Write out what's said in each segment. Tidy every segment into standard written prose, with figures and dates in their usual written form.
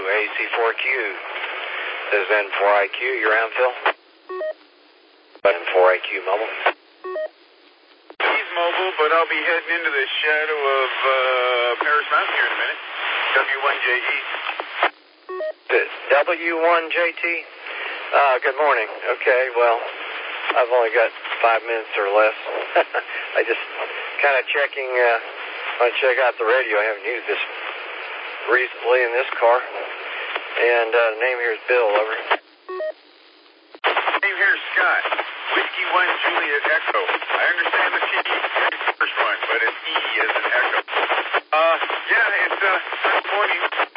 AC4Q. This is N4IQ. You around, Phil? N4IQ mobile. He's mobile, but I'll be heading into the shadow of Paris Mountain here in a minute. W1JE. W1JT? Good morning. Okay, well, I've only got 5 minutes or less. I just kind of checking, want to check out the radio. I haven't used this recently in this car. And the name here is Bill, over. Name here is Scott. Whiskey 1 Juliet Echo. I understand the T is the first one, but it's E as an echo. Yeah, it's Sunday morning.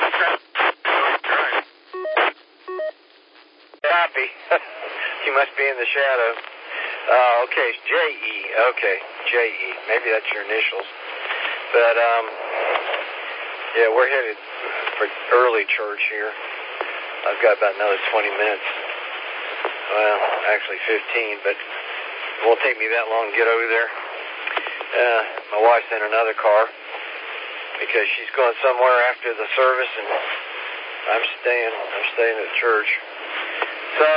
Copy. You must be in the shadow. Okay, it's J.E. Okay, J.E. Maybe that's your initials. But, yeah, we're headed for early church here. I've got about another 20 minutes. Well, actually 15, but it won't take me that long to get over there. My wife's in another car because she's going somewhere after the service, and I'm staying at church. So,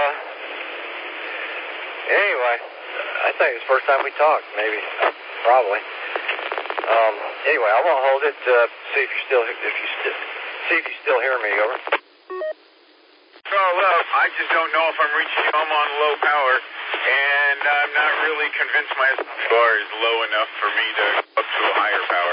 anyway, I think it's the first time we talked, maybe, probably. Anyway, I won't hold it. See if you still hear me. Over. Well, I just don't know if I'm reaching you. I'm on low power, and I'm not really convinced my bar is low enough for me to go up to a higher power.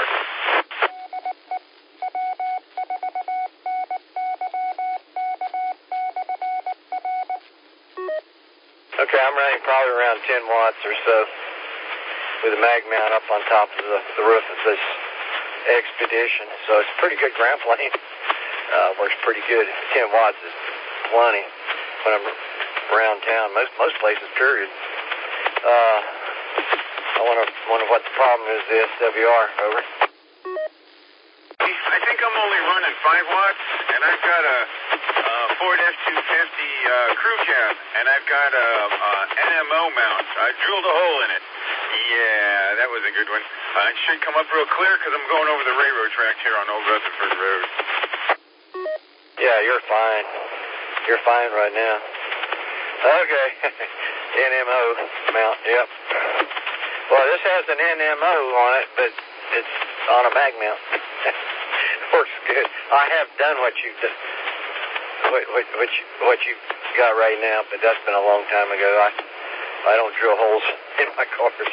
Okay, I'm running probably around 10 watts or so with a mag mount up on top of the roof of this Expedition. So it's a pretty good ground plane. Works pretty good. 10 watts is plenty when I'm around town. Most places, period. I wonder what the problem is. The SWR, over. I think I'm only running 5 watts, and I've got a Ford F-250 crew cab, and I've got a NMO mount. I drilled a hole in it. Yeah, that was a good one. It should come up real clear because I'm going over the railroad tracks here on Old Rutherford Road. Yeah, you're fine. You're fine right now. Okay. NMO mount, yep. Well, this has an NMO on it, but it's on a mag mount. Works good. I have done what you got right now, but that's been a long time ago. I don't drill holes in my cars.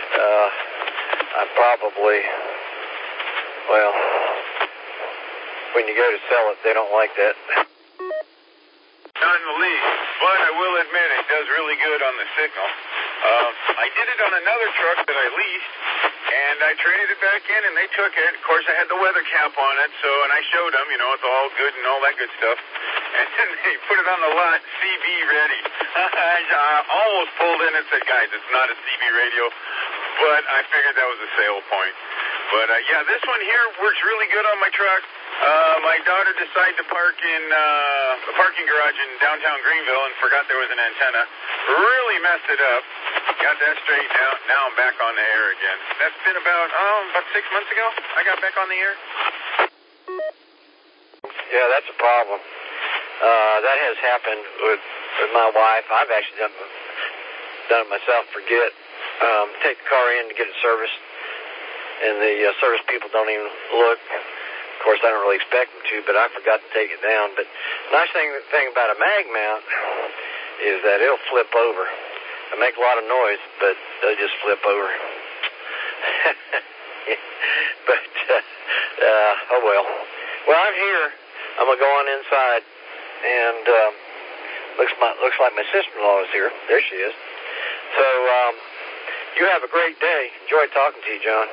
I probably, well, when you go to sell it, they don't like that. Not in the least, but I will admit it does really good on the signal. I did it on another truck that I leased, and I traded it back in, and they took it. Of course, I had the weather cap on it, and I showed them, it's all good and all that good stuff. And then they put it on the lot, CB ready. I almost pulled in and said, guys, it's not a CB radio, but I figured that was a sale point. But, yeah, this one here works really good on my truck. My daughter decided to park in a parking garage in downtown Greenville and forgot there was an antenna. Really messed it up. Got that straightened out. Now I'm back on the air again. That's been about 6 months ago I got back on the air. Yeah, that's a problem. That has happened with my wife. I've actually done it myself. Forget. Take the car in to get it serviced, and the service people don't even look. Of course, I don't really expect them to, but I forgot to take it down. But the nice thing about a mag mount is that it'll flip over. It'll make a lot of noise, but it'll just flip over. But, oh well. Well, I'm here. I'm going to go on inside, and looks like my sister-in-law is here. There she is. So, you have a great day. Enjoyed talking to you, John.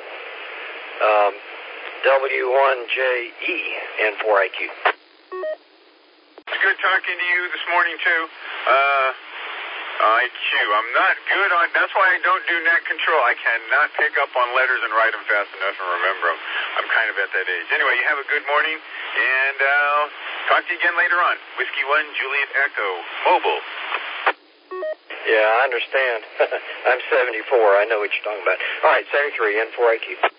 W1JE N4IQ. It's good talking to you this morning, too. IQ. I'm not good on, that's why I don't do net control. I cannot pick up on letters and write them fast enough and remember them. I'm kind of at that age. Anyway, you have a good morning, and talk to you again later on. Whiskey 1, Juliet Echo, mobile. Yeah, I understand. I'm 74. I know what you're talking about. All right, 73, N4IQ.